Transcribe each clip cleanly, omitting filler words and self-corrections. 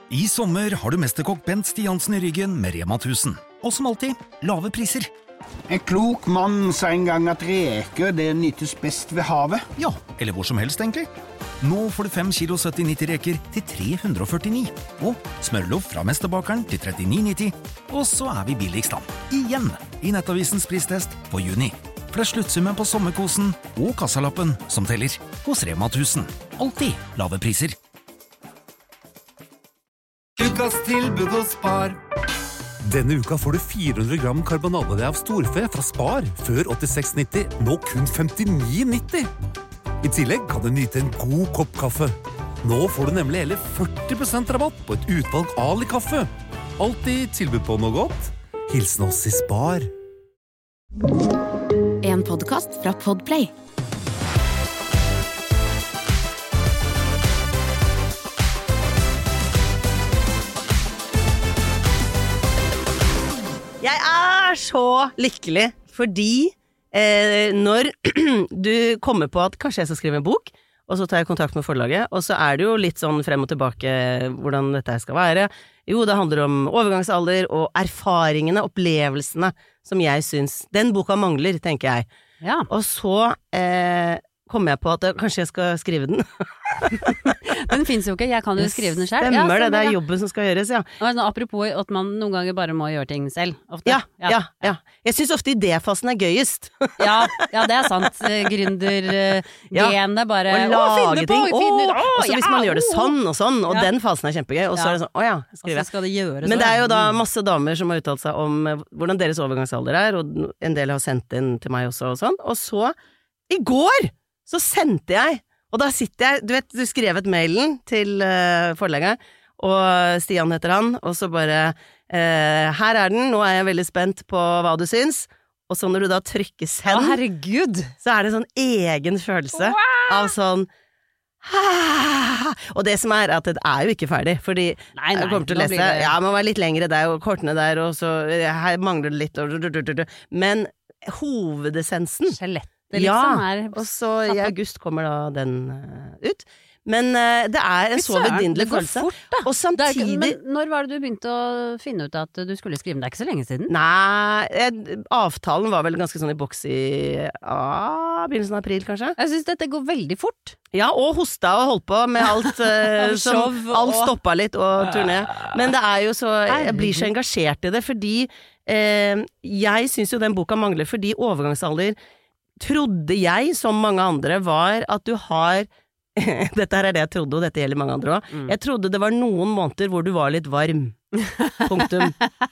I sommer har du mesterkokk Bent Stiansen I ryggen med Rema 1000. Og som alltid, lave priser. En klok mann sa en gang at reker det nytes best ved havet. Ja, eller hvor som helst egentlig. Nå får du 5 kilo 70-90 reker til 349. Og smørloff fra Mesterbakeren til 39,90. Og så vi billigst da. Igjen I Nettavisens pristest på juni. For det sluttsummen på sommerkosen og kassalappen som teller hos Rema 1000. Alltid lave priser. Ukas tilbud hos Spar. Denne uka får du 400 gram karbonade av storfe fra Spar, før 86,90, nå kun 59,90. I tillegg kan du nyte en god kopp kaffe. Nå får du nemlig hele 40% rabatt på et utvalg Ali-kaffe. Alltid tilbud på noe godt. Hilsen oss I Spar. En podcast fra Podplay. Jeg så lykkelig fordi når du kommer på at kanskje jeg skal skrive en bok, og så tar jeg kontakt med forlaget, og så det jo litt sånn frem og tilbake hvordan dette skal være. Jo, det handler om overgangsalder og erfaringene, opplevelsene som jeg synes den boka mangler, tenker jeg. Ja. Og så kom jeg på at kanskje jeg skal skrive den. Den finnes jo ikke, jeg kan jo skrive den selv. Stemmer det, det jobben som skal gjøres, ja. Apropos at man noen ganger bare må gjøre ting selv. Ofte. Ja. Jeg synes ofte idéfasen gøyest. ja, det sant. Gründer bare, å lage ting, og så hvis man gjør det sånn og sånn, og den fasen kjempegøy, og så det sånn, skriver jeg. Og så skal det gjøres. Men det jo da masse damer som har uttalt seg om hvordan deres overgangsalder og en del har sendt inn til meg også og sånn, og så, I går, så sendte jeg, og da sitter jeg, du vet, du skrevet mailen til forlegget, og Stian heter han, og så bare, her den, nå jeg veldig spent på hva du syns, og så når du da trykker send, herregud, så det sånn egen følelse av sånn, og det som at det jo ikke ferdig, fordi jeg kommer til å lese, man var litt lengre der, og kortene der, og så her mangler det litt, men hovedessensen, skjelettet liksom og så I august kommer da den ut. Men det en så vidindelig følelse. Fort, da. Og samtidig... Men når var det du begynte å finne ut at du skulle skrive? Det ikke så lenge siden? Nei, avtalen var vel ganske sånn I boks I begynnelsen av april, kanskje. Jeg synes dette går veldig fort. Ja, og hosta og holdt på med alt alt stoppet litt og turné. Men det jo så... Jeg blir så engasjert I det, fordi jeg synes jo den boka mangler, fordi overgangsalder trodde jeg, som mange andre, var at du har dette det jeg trodde, og dette gjelder mange andre også. Jeg trodde det var noen måneder hvor du var litt varm. Punktum.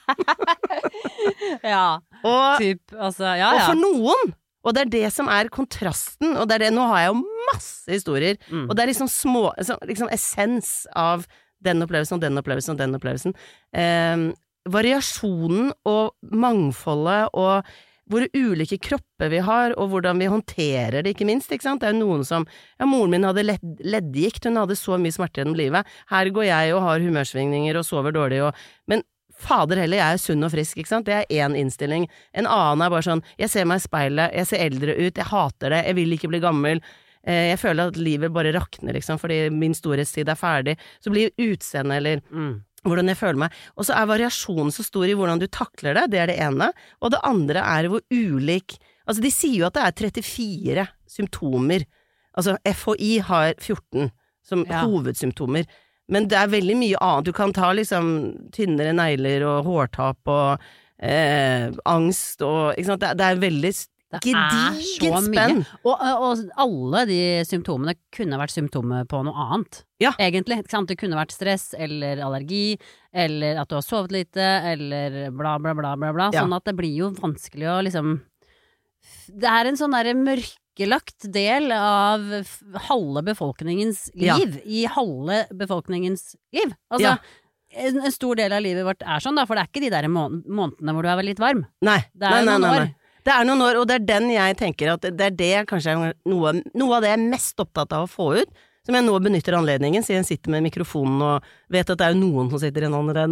Og, altså, og for noen, og det det som kontrasten, og det nå har jeg jo masse historier, og det liksom små, liksom essens av den opplevelsen, og den opplevelsen, og den opplevelsen. Variasjonen og mangfoldet, og hvor ulike kropper vi har, og hvordan vi håndterer det, ikke minst, ikke sant? Det jo noen som, moren min hadde leddgikt, hun hadde så mye smerter gjennom livet. Her går jeg og har humørsvingninger og sover dårlig, men fader heller, jeg sunn og frisk, ikke sant? Det en innstilling. En annen bare sånn, jeg ser meg I speilet, jeg ser eldre ut, jeg hater det, jeg vil ikke bli gammel, jeg føler at livet bare rakner, liksom, fordi min storhetstid ferdig. Så blir utseende, eller... hvordan jeg føler meg. Og så variasjonen så stor I hvordan du takler det, det det ene. Og det andre hvor ulik... Altså, de sier jo at det 34 symptomer. Altså, FHI har 14 som hovedsymptomer. Men det veldig mye annet. Du kan ta liksom tynnere negler og hårtap og angst og... Ikke sant? Det veldig... Gedigent spenn. Og alle de symptomene kunne vært symptomer på noe annet. Ja. Egentlig, ikke sant? Det kunne vært stress, eller allergi, eller at du har sovet lite, eller bla bla bla bla bla. Sånn at det blir jo vanskelig å liksom... Det en sånn der mørkelagt del av halve befolkningens liv, I halve befolkningens liv. Altså, en stor del av livet vårt sånn da, for det ikke de der månedene hvor du litt varm. Nei, det noen år. Det noen år, og det den jeg tenker at det kanskje noe av det jeg mest opptatt av å få ut, som jeg nå benytter anledningen, siden jeg sitter med mikrofonen og vet at det jo noen som sitter I den andre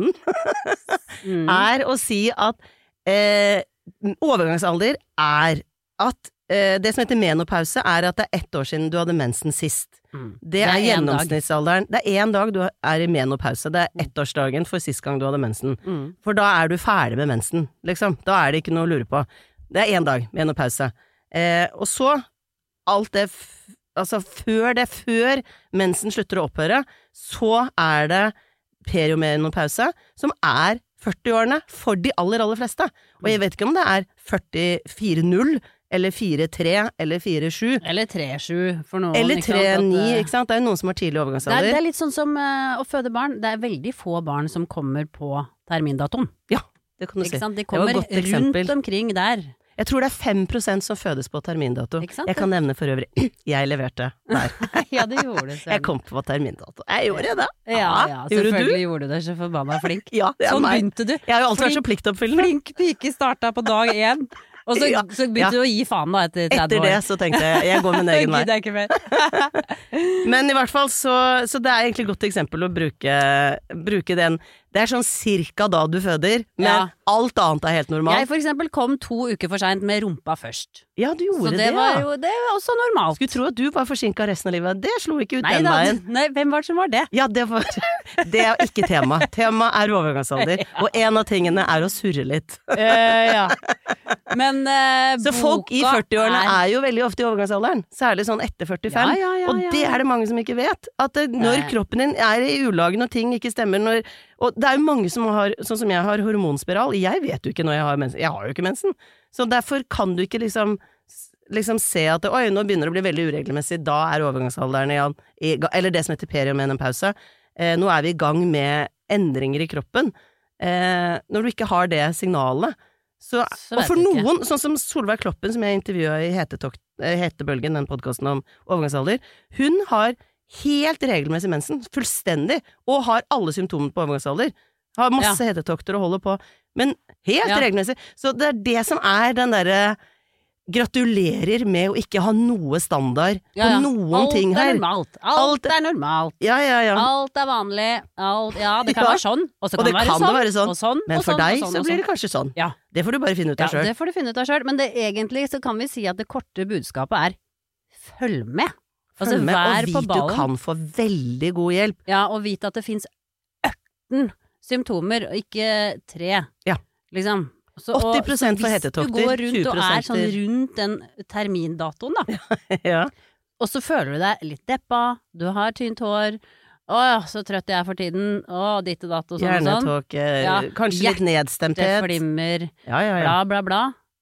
enden, å si at overgangsalder at det som heter menopause er at det 1 år siden du hadde mensen sist. Det er gjennomsnittsalderen. Det 1 dag du er i menopause. Det 1-årsdagen for sist gang du hadde mensen. For da er du ferdig med mensen, liksom. Da er det ikke noe å lure på. Det 1 dag menopause. Og så, alt det, altså før mensen slutter å opphøre, så er det periomenopause, som 40-årene for de aller fleste. Og jeg vet ikke om det 44-0, eller 4-3, eller 4-7. Eller 3-7 for noen. Eller 3-9, ikke sant? Det jo noen som har tidlig overgangsalder. Det litt sånn som å føde barn. Det veldig få barn som kommer på termindatoen. Ja, det kan du si. De kommer rundt omkring der. Jeg tror det 5% som fødes på termindato. Jeg kan nevne for øvrig, jeg leverte der. Ja, det gjorde du. Jeg kom på termindato. Jeg gjorde det. Ja, selvfølgelig gjorde du det. Så forbanna flink. Ja, sånn begynte du. Jeg har jo alltid vært så pliktoppfyllende. Flink pike starta på dag 1. Og så begynte du å gi faen da etter 30 år. Etter det så tenkte jeg går min egen vei. Det ikke mer. Men i hvert fall så det egentlig et godt eksempel å bruke den. Det sånn cirka da du føder, men alt annet helt normalt. Jeg for eksempel kom 2 uker for sent med rumpa først. Ja, du gjorde det. Så det var også normalt. Skulle tro at du var forsinket resten av livet. Det slo ikke ut den veien. Nei, hvem var det som var det? Ja, det ikke tema. Tema overgangsalder. Og en av tingene å surre litt. Ja. Men så folk i 40-årene jo veldig ofte i overgangsalderen. Særlig sånn etter 45. Ja. Og det det mange som ikke vet. At når kroppen din i ulagen og ting ikke stemmer, og det jo mange som har, sånn som jeg har hormonspiral, jeg vet jo ikke når jeg har mensen. Jeg har jo ikke mensen. Så derfor kan du ikke liksom se at oi, nå begynner det å bli veldig uregelmessig, da overgangsalderen eller det som heter periomenopause. Nå vi i gang med endringer i kroppen. Når du ikke har det signalet, og for noen, sånn som Solveig Kloppen, som jeg intervjuet i Hetebølgen, den podcasten om overgangsalder, hun har helt regelmessig mensen, fullstendig, og har alle symptomer på overgangsalder. Har masse hetetokter og holder på, men helt regelmessig. Så det det som den derre gratulerer med å ikke ha noe standard på noen ting her. Alt normalt. Ja. Alt vanlig. Det kan være sånn, og så kan det være sånn, og sånn. Men for deg så blir det kanskje sånn. Ja. Det får du bare finne ut av selv. Ja, det får du finne ut av selv, men egentlig så kan vi si at det korte budskapet følg med. Altså, og vit du kan få veldig god hjelp. Ja, og vit at det finnes 18 symptomer, og ikke 3. Ja. Liksom. 80% for hetetokter, 20%. Hvis du går rundt og sånn rundt den termindatoen, da. Ja. Og så føler du deg litt deppa, du har tynt hår, så trøtt jeg for tiden, ditt og datt og sånn. Hjernetåke, kanskje litt nedstemthet. Hjerteflimmer, bla, bla.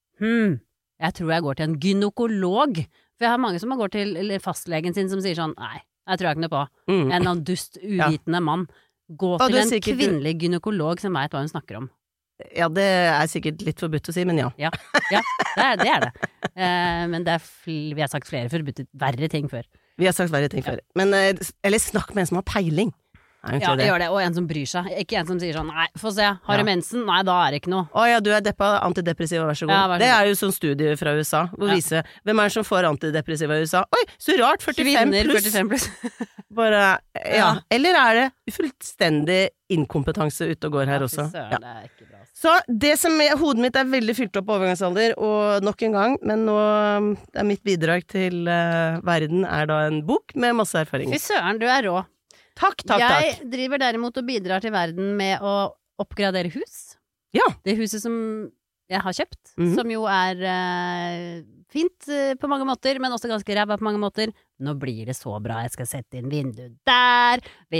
Jeg tror jeg går til en gynekolog. For jeg har mange som går til fastlegen sin som sier sånn, nei, jeg tror jeg ikke noe på. En dust, uvitende mann. Gå til en kvinnelig gynekolog som vet hva hun snakker om. Ja, det sikkert litt forbudt å si, men ja. Ja, det det. Men vi har sagt flere forbudt verre ting før. Vi har sagt verre ting før. Men, eller snakk med en som har peiling. Ja, gjør det, og en som bryr seg. Ikke en som sier sånn, nei, få se, har du mensen? Nei, da det ikke noe. Å ja, du deppa, antidepressiva, vær så god. Ja, det jo sånn studie fra USA, hvor viser hvem det som får antidepressiva i USA? Oi, så rart, 45 pluss. Bare, eller det fullstendig inkompetanse ute og går her også? Ja, det ikke bra. Så det som hodet mitt veldig fylt opp på overgangsalder, og nok en gang, men nå mitt bidrag til verden da en bok med masse erfaringer. Fy søren, du rå. Takk. Jeg driver derimot og bidrar til verden med å oppgradere hus. Ja. Det huset som jeg har kjøpt, som jo fint på mange måter, men også ganske ræva på mange måter. Nå blir det så bra, jeg skal sette inn vindu der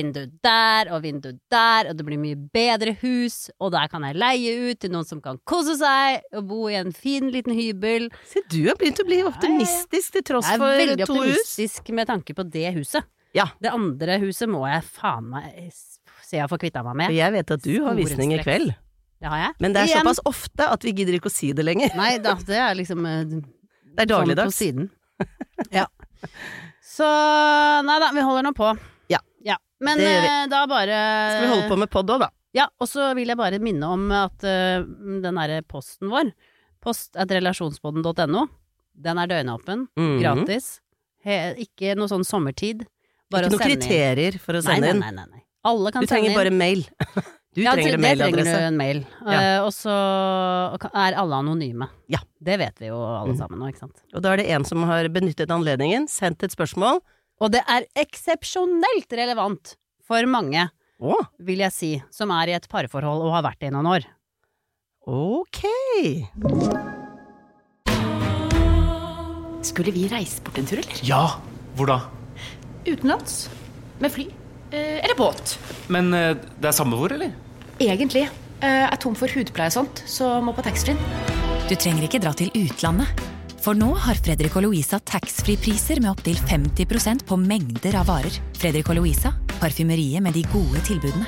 og vindu der, og det blir mye bedre hus, og der kan jeg leie ut til noen som kan kose seg og bo i en fin liten hybel. Så du har begynt å bli optimistisk til tross for 2 hus? Jeg veldig optimistisk med tanke på det huset. Ja. Det andre huset må jeg faen meg se jeg får kvittet meg med. For jeg vet at du har visning i kveld. Det har jeg. Men det såpass ofte at vi gidder ikke å si det lenger. Nei da, det liksom det dagligdags. Sånn på siden. Ja. Så, nei da, vi holder nå på. Ja. Men da bare Skal vi holde på med podd også da? Ja, og så vil jeg bare minne om at den der posten vår, post@relasjonspodden.no, den døgnåpen, gratis. Ikke noe sånn sommertid. Bare ikke noen kriterier for å sende inn. Nei. Alle kan du trenger sende inn. bare mail. Du trenger en mailadresse. Det trenger du en mail. Og så er alle anonyme. Ja. Det vet vi jo alle sammen nå, ikke sant? Og da er det en som har benyttet anledningen, sendt et spørsmål. Og det er eksepsjonelt relevant for mange, vil jeg si, som er i et parforhold og har vært det i noen år. Ok. Skulle vi reise bort en tur, eller? Ja, hvor da? Utenlands. Med fly. Eller båt. Men det er samme hvor, eller? Egentlig. Er tom for hudpleie og sånt, så må på taxfree. Du trenger ikke dra til utlandet. For nå har Fredrik og Louisa taxfree-priser med opp til 50% på mengder av varer. Fredrik og Louisa, parfymeriet med de gode tilbudene.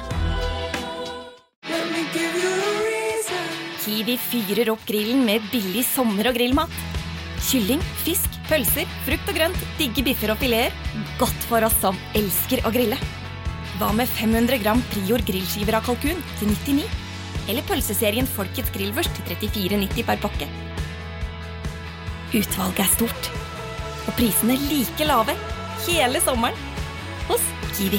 Kiwi fyrer opp grillen med billig sommer- og grillmat. Kylling, fisk, pølser, frukt og grønt, digge biffer og fileter. Godt for oss som elsker å grille. Hva med 500 gram Prior grillskiver av kalkun til 99? Eller pølseserien Folkets grillvørst til 34,90 per pakke? Utvalget er stort, og prisene like lave hele sommeren hos Kiwi.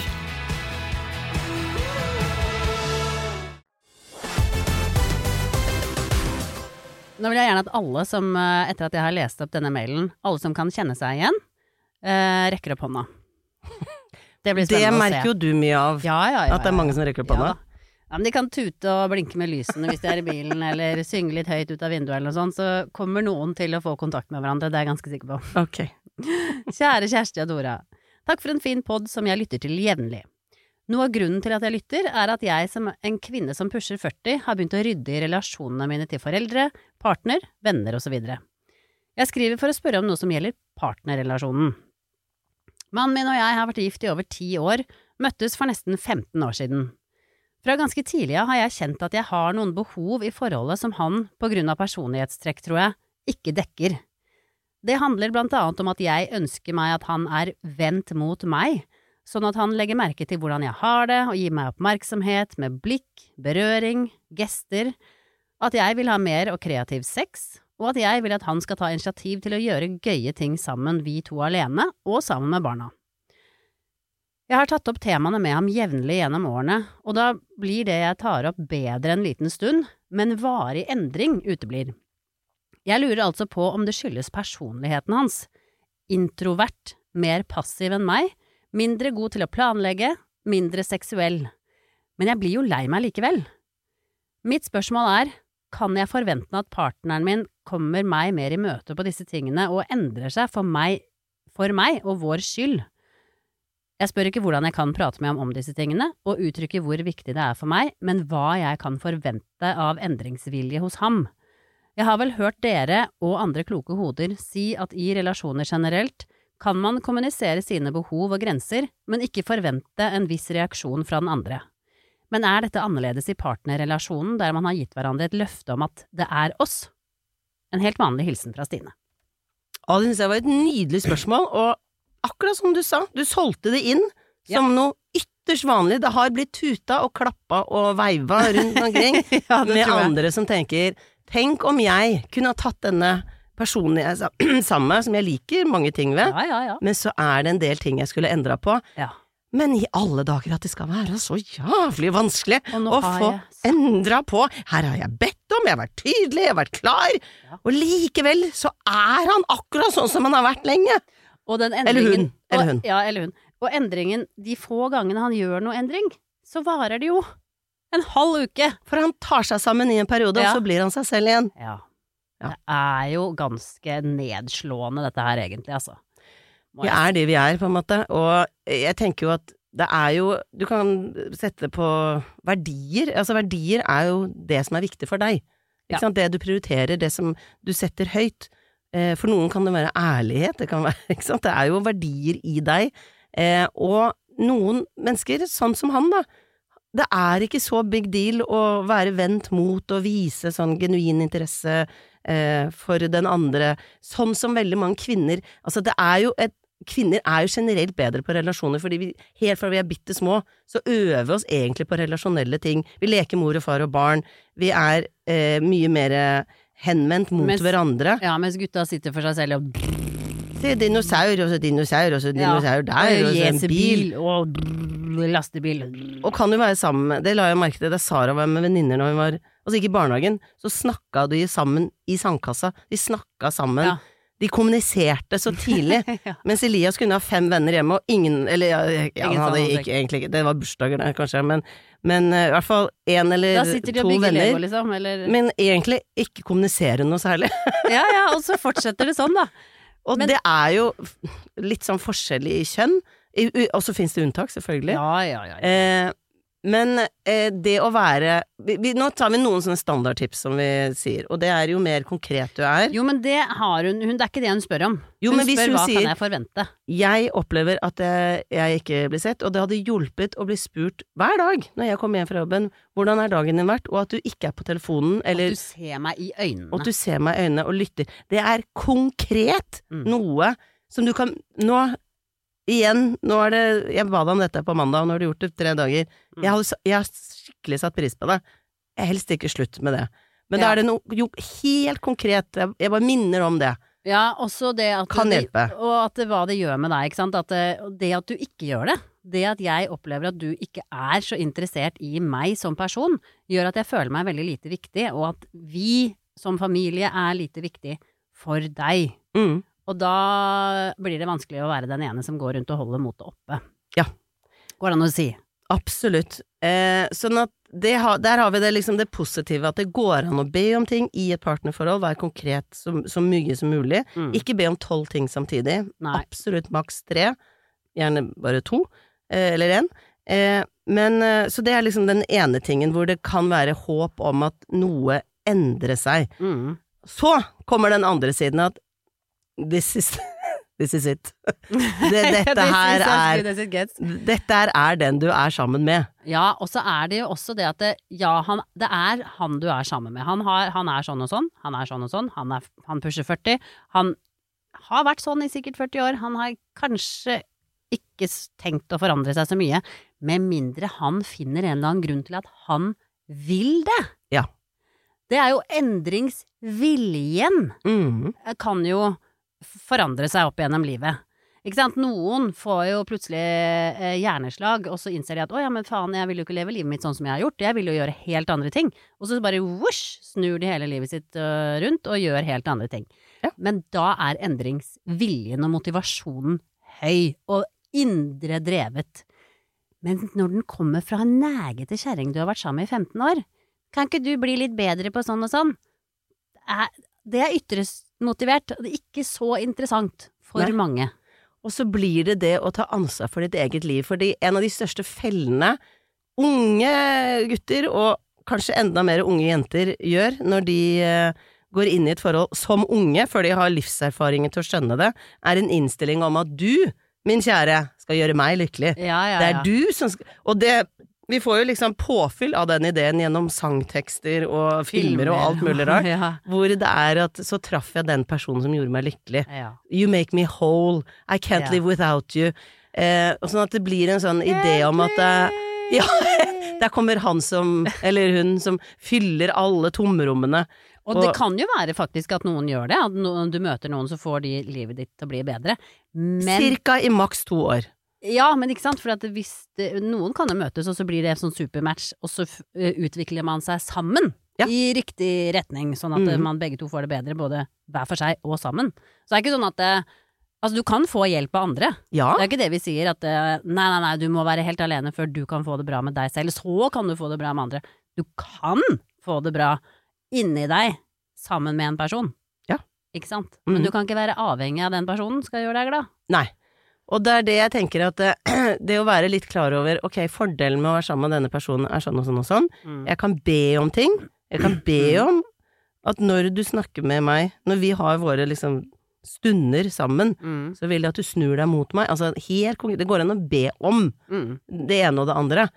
Nå vil jeg gjerne at alle som, etter at jeg har lest opp denne mailen, alle som kan kjenne seg igjen, rekker opp hånda. Det blir spennende å se. Det merker jo du mye av, at det er mange som rekker opp hånda. Ja, men de kan tute og blinke med lysene hvis de er i bilen, eller synge litt høyt ut av vinduet eller noe sånt, så kommer noen til å få kontakt med hverandre, det er jeg ganske sikker på. Ok. Kjære Kjersti og Dora, takk for en fin podd som jeg lytter til jevnlig. Noe av grunnen til at jeg lytter er at jeg som en kvinne som pusher 40 har begynt å rydde i relasjonene mine til foreldre, partner, venner og så videre. Jeg skriver for å spørre om noe som gjelder partnerrelasjonen. Mannen min og jeg har vært gift i over 10 år, møttes for nesten 15 år siden. Fra ganske tidlig har jeg kjent at jeg har noen behov i forholdet som han, på grunn av personlighetstrekk tror jeg, ikke dekker. Det handler blant annet om at jeg ønsker meg at han er vendt mot meg, sånn at han legger merke til hvordan jeg har det og gir meg oppmerksomhet med blikk, berøring, gester, at jeg vil ha mer og kreativ sex, og at jeg vil at han skal ta initiativ til å gjøre gøye ting sammen vi to alene og sammen med barna. Jeg har tatt opp temaene med ham jevnlig gjennom årene, og da blir det jeg tar opp bedre en liten stund, men varig endring uteblir. Jeg lurer altså på om det skyldes personligheten hans. Introvert, mer passiv enn meg, mindre god til å planlegge, mindre seksuell. Men jeg blir jo lei meg likevel. Mitt spørsmål er, kan jeg forvente at partneren min kommer meg mer i møte på disse tingene og endrer seg for meg og vår skyld? Jeg spør ikke hvordan jeg kan prate med ham om disse tingene, og uttrykke hvor viktig det er for meg, men hva jeg kan forvente av endringsvilje hos ham. Jeg har vel hørt dere og andre kloke hoder si at i relasjoner generelt kan man kommunisere sine behov og grenser, men ikke forvente en viss reaksjon fra den andre. Men er dette annerledes i partnerrelasjonen der man har gitt hverandre et løfte om at det er oss? En helt vanlig hilsen fra Stine. Det synes jeg var et nydelig spørsmål, og akkurat som du sa, du solgte det inn som noe ytterst vanlig. Det har blitt tuta og klappa og veiva rundt omkring med andre som tenker, tenk om jeg kunne ha tatt denne personen jeg sammen med, som jeg liker mange ting ved, men så er det en del ting jeg skulle endra på. Ja. Men i alle dager at det skal være så jævlig vanskelig å få endra på. Her har jeg bedt om, jeg har vært tydelig, jeg har vært klar, og likevel så er han akkurat sånn som han har vært lenge. Og den endringen, eller hun. Og endringen, de få gangene han gjør noe endring, så varer det jo en halv uke. For han tar seg sammen i en periode, og så blir han seg selv igjen. Ja. Det er jo ganske nedslående dette her egentlig, altså. Vi er det vi er, på en måte, og jeg tenker jo at det er jo, du kan sette på verdier, altså verdier er jo det som er viktig for deg, ikke sant? Det du prioriterer, det som du setter høyt. For noen kan det være ærlighet, det kan være, ikke sant? Det er jo verdier i deg, og noen mennesker, sånn som han da, det er ikke så big deal å være vendt mot og vise sånn genuin interesse for den andre, sånn som veldig mange kvinner, altså det er jo kvinner er jo generelt bedre på relasjoner, fordi vi, helt fra vi er bitte små, så øver vi oss egentlig på relasjonelle ting. Vi leker mor og far og barn, vi er mye mer henvendt mot hverandre. Ja, mens gutta sitter for seg selv og Det er dinosaur, og så dinosaur, og så dinosaur der, og så en bil. Og lastebil. Og kan jo være sammen med, det la jeg merke til da Sara var med venninner når hun var, altså ikke i barnehagen, så snakket de sammen i sandkassa. De snakket sammen. Ja. De kommuniserte så tidlig, mens Elias kunne ha 5 venner hjemme, og ingen, eller han hadde ikke, egentlig ikke, det var bursdager der kanskje, men i hvert fall 1 eller 2 venner, Lego, liksom, eller... men egentlig ikke kommunisere noe særlig. ja, og så fortsetter det sånn da. Og det er jo litt sånn forskjellig i kjønn, og så finnes det unntak selvfølgelig. Ja. Men det å være nå tar vi noen sånne standardtips som vi sier, og det er jo mer konkret du er. Jo, men det har hun det er ikke det hun spør om. Hun spør hva sier, kan jeg forvente? Jeg opplever at jeg ikke blir sett, og det hadde hjulpet å bli spurt hver dag når jeg kommer hjem fra jobben, hvordan er dagen din vært, og at du ikke er på telefonen, eller at du ser meg i øynene. Og at du ser meg i øynene og lytter. Det er konkret noe som du kan Igjen, jeg ba deg om dette på mandag, og nå har du gjort det 3 dager. Jeg har skikkelig satt pris på det. Jeg helst ikke slutt med det. Men da er det noe helt konkret, jeg bare minner om det. Ja, også det at kan hjelpe. Og at hva det gjør med deg, ikke sant? At det at du ikke gjør det, det at jeg opplever at du ikke er så interessert i meg som person, gjør at jeg føler meg veldig lite viktig, og at vi som familie er lite viktig for deg. Og da blir det vanskelig å være den ene som går rundt og holder motet oppe. Ja. Går det an å si? Absolutt. Sånn at der har vi det, liksom det positive, at det går an å be om ting i et partnerforhold, være konkret så mye som mulig. Ikke be om 12 ting samtidig. Nei. Absolutt maks 3. Gjerne bare 2, eller 1. Men, så det er liksom den ene tingen hvor det kan være håp om at noe endrer seg. Så kommer den andre siden at This is it. Dette er den du er sammen med. Ja, og så er det jo også det at det er han du er sammen med. Han er sånn og sånn, han er sånn og sånn, han pusher 40, han har vært sånn i sikkert 40 år, han har kanskje ikke tenkt å forandre seg så mye, med mindre han finner en eller annen grunn til at han vil det. Ja. Det er jo endringsviljen. Kan jo forandre seg opp gjennom livet. Ikke sant? Noen får jo plutselig hjerneslag, og så innser de at men faen, jeg vil jo ikke leve livet mitt sånn som jeg har gjort, jeg vil jo gjøre helt andre ting. Og så bare snur de hele livet sitt rundt og gjør helt andre ting. Ja. Men da er endringsviljen og motivasjonen høy og indre drevet. Men når den kommer fra en nægete kjerring du har vært sammen med i 15 år, kan ikke du bli litt bedre på sånn og sånn? Det er ytre motivert, og det er ikke så interessant for mange. Og så blir det å ta ansvar for ditt eget liv, fordi en av de største fellene unge gutter, og kanskje enda mer unge jenter, gjør når de går inn i et forhold som unge, før de har livserfaringen til å skjønne det, er en innstilling om at du, min kjære, skal gjøre meg lykkelig. Ja. Det er du som skal, og vi får jo liksom påfyll av den ideen gjennom sangtekster og filmer og alt mulig rart, hvor det er at så traff jeg den personen som gjorde meg lykkelig. You make me whole, I can't live without you. Og sånn at det blir en sånn idé om at der kommer han eller hun som fyller alle tomrommene. Og det kan jo være faktisk at noen gjør det, at når du møter noen så får de livet ditt til å bli bedre. Cirka i maks 2 år. Ja, men ikke sant, for at noen kan jo møtes, og så blir det en sånn supermatch, og så utvikler man seg sammen i riktig retning, sånn at man begge to får det bedre, både hver for seg og sammen. Så det er ikke sånn at altså, du kan få hjelp av andre. Ja. Det er ikke det vi sier, at nei, du må være helt alene før du kan få det bra med deg selv, så kan du få det bra med andre. Du kan få det bra inni deg, sammen med en person. Ja. Ikke sant? Men du kan ikke være avhengig av den personen, skal gjøre deg glad. Nei. Og det er det jeg tenker at det å være litt klar over, ok, fordelen med å være sammen med denne personen er sånn og sånn og sånn. Jeg kan be om ting. Jeg kan be om at når du snakker med meg, når vi har våre liksom stunder sammen, så vil jeg at du snur deg mot meg. Altså helt konkret, det går an å be om det ene og det andre.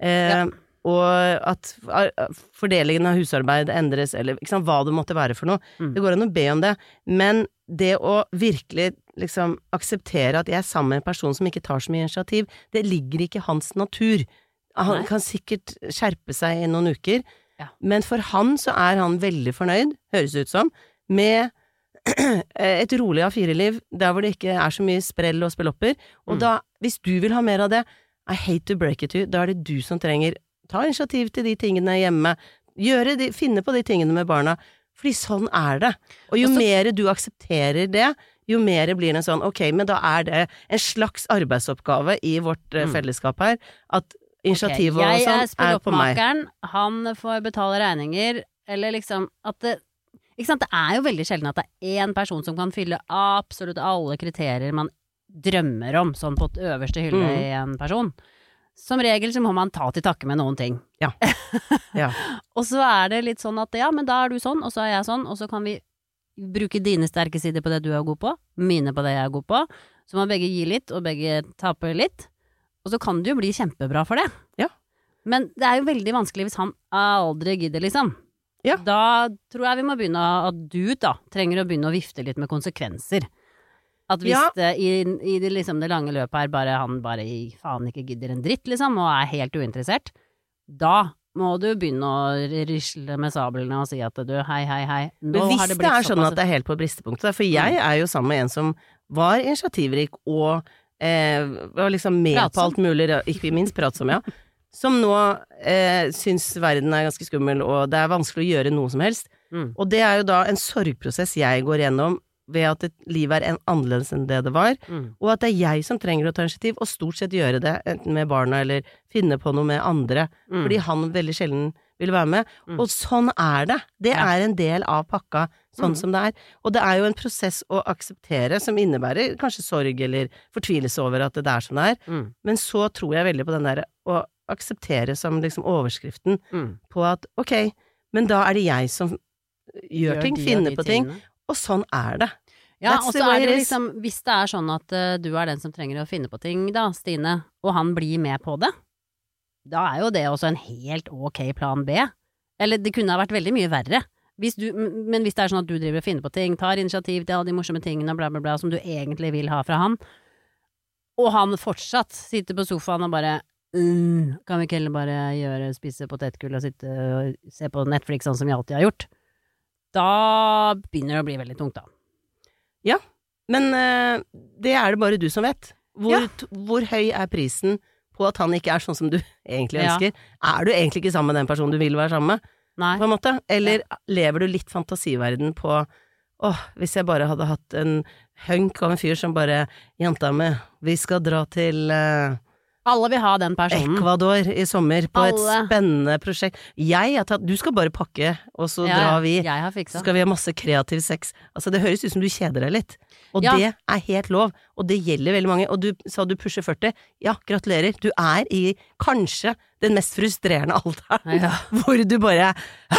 Og at fordelingen av husarbeid endres, eller ikke sant, hva det måtte være for noe. Det går an å be om det, men det å virkelig liksom akseptere at jeg er sammen med en person som ikke tar så mye initiativ, det ligger ikke i hans natur. Han kan sikkert skjerpe seg i noen uker, men for han så er han veldig fornøyd, høres ut som, med et rolig A4-liv, der hvor det ikke så mye sprell og spillopper, og da, hvis du vil ha mer av det, I hate to break it to you, da det du som trenger, ta initiativ til de tingene hjemme, finne på de tingene med barna, fordi sånn det. Og jo mer du aksepterer det, jo mer blir det sånn, ok, men da det en slags arbeidsoppgave i vårt fellesskap her, at initiativet og sånn på meg. Jeg spilloppmakeren, han får betale regninger, eller liksom at det, ikke sant, det jo veldig sjelden at det en person som kan fylle absolutt alle kriterier man drømmer om, sånn på et øverste hylle i en person. Som regel så må man ta til takke med noen ting. Ja. Og så det litt sånn at ja, men da du sånn, og så jeg sånn, og så kan vi bruke dine sterke sider på det du god på, mine på det jeg god på, så må begge gi litt, og begge tape litt, og så kan det jo bli kjempebra for det. Ja. Men det jo veldig vanskelig hvis han aldri gidder, liksom. Ja. Da tror jeg vi må begynne at du da trenger å begynne å vifte litt med konsekvenser. At hvis det i det, liksom, det lange løpet bare han bare faen ikke gidder en dritt, liksom, og helt uinteressert, da må du begynne å risle med sablene og si at du, hei, nå hvis har det blitt sånn at det helt på bristepunktet, for jeg jo sammen med en som var initiativrik og var liksom med pratsom. På alt mulig, ikke minst pratsom, som nå syns verden ganske skummel, og det vanskelig å gjøre noe som helst. Og det jo da en sorgprosess jeg går gjennom ved at et liv annerledes enn det var, og at det jeg som trenger å ta initiativ, og stort sett gjøre det, enten med barna eller finne på noe med andre, fordi han veldig sjelden vil være med. Og sånn det. Det en del av pakka, sånn som det Og det jo en prosess å akseptere, som innebærer kanskje sorg eller fortvilelse over at det som det Men så tror jeg veldig på den der å akseptere som liksom overskriften på at, ok, men da det jeg som gjør ting, finner på ting, og sånn det. Ja, og så det liksom, hvis det sånn at du den som trenger å finne på ting da, Stine, og han blir med på det, da jo det også en helt ok plan B. Eller det kunne ha vært veldig mye verre. Men hvis det sånn at du driver og finner på ting, tar initiativ til alle de morsomme tingene, bla bla bla, som du egentlig vil ha fra han, og han fortsatt sitter på sofaen og bare kan vi ikke heller bare spise potetgull og sitte og se på Netflix sånn som vi alltid har gjort? Da begynner det å bli veldig tungt da. Ja, men det det bare du som vet. Hvor høy prisen på at han ikke sånn som du egentlig ønsker? Du egentlig ikke sammen med den personen du vil være sammen med? Nei. På en måte? Eller lever du litt fantasiverden på hvis jeg bare hadde hatt en hunk av en fyr som bare jenta med, vi skal dra til alle vil ha den personen. Ecuador i sommer på et spennende prosjekt. Du skal bare pakke, og så drar vi. Jeg har fikset. Så skal vi ha masse kreativ sex. Altså, det høres ut som du kjeder deg litt. Og det helt lov. Og det gjelder veldig mange. Og du sa du pusher 40. Ja, gratulerer. Du i kanskje den mest frustrerende alderen. Hvor du bare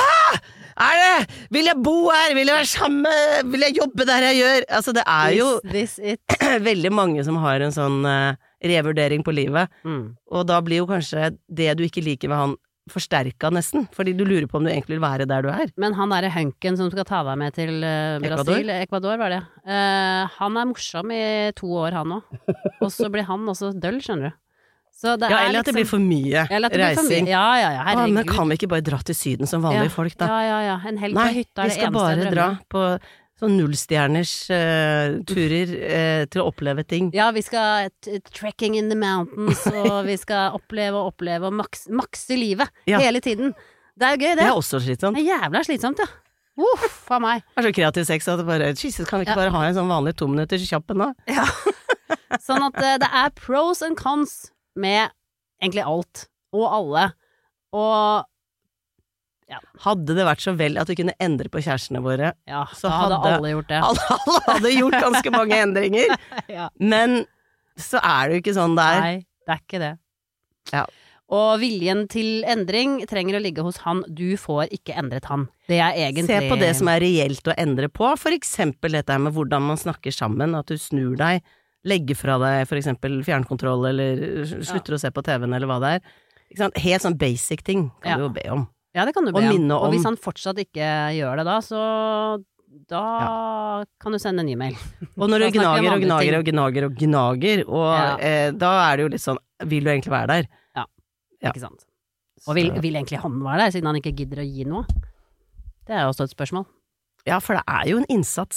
vil jeg bo her? Vil jeg være sammen? Vil jeg jobbe der jeg gjør? Altså, det jo veldig mange som har en sånn revurdering på livet, og da blir jo kanskje det du ikke liker ved han forsterket nesten, fordi du lurer på om du egentlig vil være der du Men han hunken som skal ta deg med til Brasil, Ecuador var det, han morsom i 2 år han også, og så blir han også døll, skjønner du. Så det eller at det blir for mye reising. Ja, herregud. Men kan vi ikke bare dra til syden som vanlige folk da? Ja, en helg på hytta vi skal bare dra på sånn nullstjerners turer til å oppleve ting. Ja, vi skal trekking in the mountains, og vi skal oppleve og makse livet hele tiden. Det jo gøy, det. Det også slitsomt. Det jævla slitsomt, ja. For meg. Det så kreativ sex at det bare, Jesus, kan vi ikke bare ha en sånn vanlig 2 minutters kjappen da? Ja. Sånn at det pros and cons med egentlig alt, og alle, og hadde det vært så vel at vi kunne endre på kjærestene våre, så hadde alle gjort det. Alle hadde gjort ganske mange endringer, men så det jo ikke sånn det Nei, det ikke det. Ja. Og viljen til endring trenger å ligge hos han. Du får ikke endret han. Det egentlig Se på det som reelt å endre på, for eksempel dette med hvordan man snakker sammen, at du snur deg, legger fra deg for eksempel fjernkontroll, eller slutter å se på TV-en, eller hva det ikke sant? Helt sånn basic ting kan du jo be om. Ja, det kan du be om. Og hvis han fortsatt ikke gjør det da, så da kan du sende en e-mail. Og når du gnager, og da det jo litt sånn, vil du egentlig være der? Ja. Ikke sant. Og vil egentlig han være der, siden han ikke gidder å gi noe? Det jo også et spørsmål. Ja, for det jo en innsats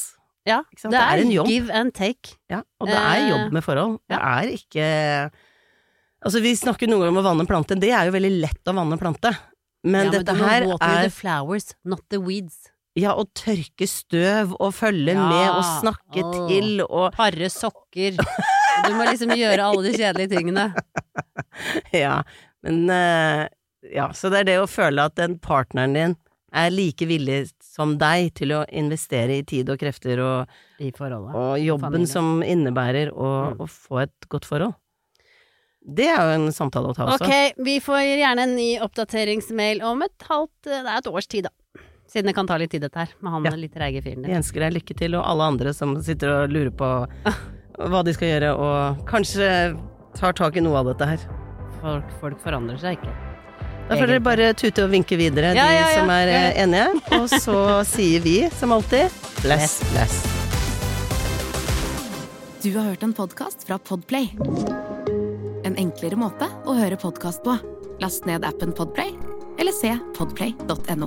Ja, Ikke sant? Det er en jobb. give and take. Ja, og det er jobb med forhold. Det er ikke Altså, vi snakker noen ganger om å vanne plante. Det er jo veldig lett å vanne plante. Men dette her water the flowers, not the weeds. Ja, å tørke støv og følge med og snakke til og Parre sokker. Du må liksom gjøre alle de kjedelige tingene. Ja, men så det er det å føle at den partneren din er like villig som deg til å investere i tid og krefter og, I forholdet. Og jobben familien. Som innebærer å få et godt forhold. Det er jo en samtale å ta også. Ok, vi får gjerne en ny oppdateringsmail om det er et års tid da. Siden det kan ta litt tid dette her, med han litt treige fyren. Jeg ønsker deg lykke til, og alle andre som sitter og lurer på hva de skal gjøre, og kanskje tar tak i noe av dette her. Folk forandrer seg ikke. Da får dere bare tute og vinke videre, de som er enige. Og så sier vi, som alltid, bless, bless. Du har hørt en podcast fra Podplay. En enklere måte å høre podcast på. Last ned appen Podplay, eller se podplay.no.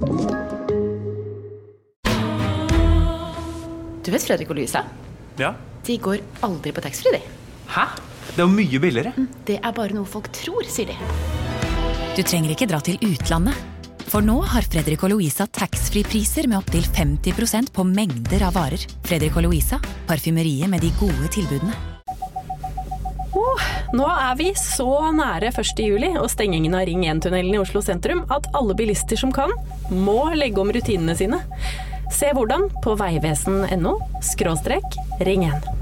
Du vet Fredrik og Louisa? Ja. De går aldri på taxfree, de. Hæ? Det er jo mye billigere. Det er bare noe folk tror, sier de. Du trenger ikke dra til utlandet. For nå har Fredrik og Louisa taxfree-priser med opp til 50% på mengder av varer. Fredrik og Louisa, parfymeriet med de gode tilbudene. Nå er vi så nære 1. juli og stengingen av Ring 1-tunnelen i Oslo sentrum at alle bilister som kan, må legge om rutinene sine. Se hvordan på veivesen.no/Ring 1.